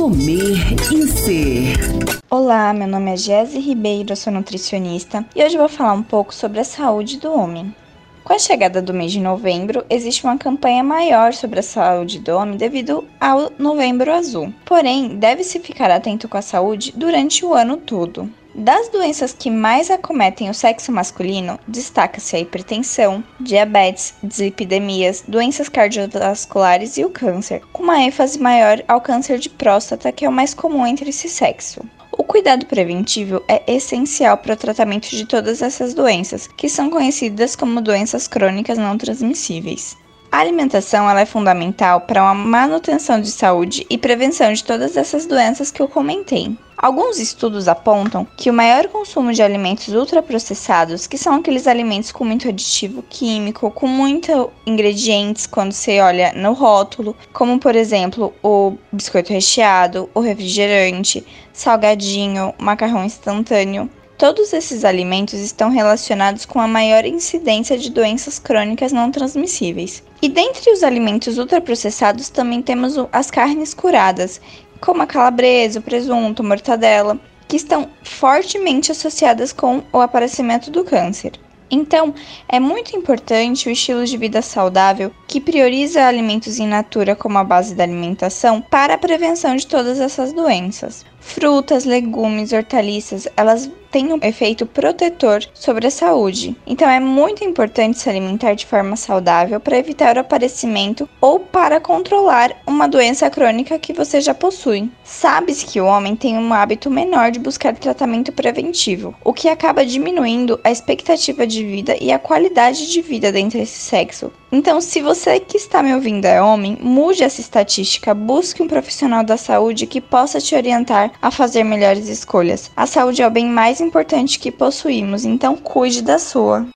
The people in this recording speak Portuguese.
Comer e Ser. Olá, meu nome é Jéssica Ribeiro, eu sou nutricionista e hoje eu vou falar um pouco sobre a saúde do homem. Com a chegada do mês de novembro, existe uma campanha maior sobre a saúde do homem devido ao Novembro Azul. Porém, deve-se ficar atento com a saúde durante o ano todo. Das doenças que mais acometem o sexo masculino, destaca-se a hipertensão, diabetes, dislipidemias, doenças cardiovasculares e o câncer, com uma ênfase maior ao câncer de próstata, que é o mais comum entre esse sexo. O cuidado preventivo é essencial para o tratamento de todas essas doenças, que são conhecidas como doenças crônicas não transmissíveis. A alimentação ela é fundamental para uma manutenção de saúde e prevenção de todas essas doenças que eu comentei. Alguns estudos apontam que o maior consumo de alimentos ultraprocessados, que são aqueles alimentos com muito aditivo químico, com muitos ingredientes quando você olha no rótulo, como por exemplo o biscoito recheado, o refrigerante, salgadinho, macarrão instantâneo. Todos esses alimentos estão relacionados com a maior incidência de doenças crônicas não transmissíveis. E dentre os alimentos ultraprocessados também temos as carnes curadas, como a calabresa, o presunto, mortadela, que estão fortemente associadas com o aparecimento do câncer. Então, é muito importante o estilo de vida saudável que prioriza alimentos in natura como a base da alimentação para a prevenção de todas essas doenças. Frutas, legumes, hortaliças, elas têm um efeito protetor sobre a saúde. Então, é muito importante se alimentar de forma saudável para evitar o aparecimento ou para controlar uma doença crônica que você já possui. Sabe-se que o homem tem um hábito menor de buscar tratamento preventivo, o que acaba diminuindo a expectativa de vida e a qualidade de vida dentre esse sexo. Então, se você que está me ouvindo é homem, mude essa estatística, busque um profissional da saúde que possa te orientar a fazer melhores escolhas. A saúde é o bem mais importante que possuímos, então cuide da sua.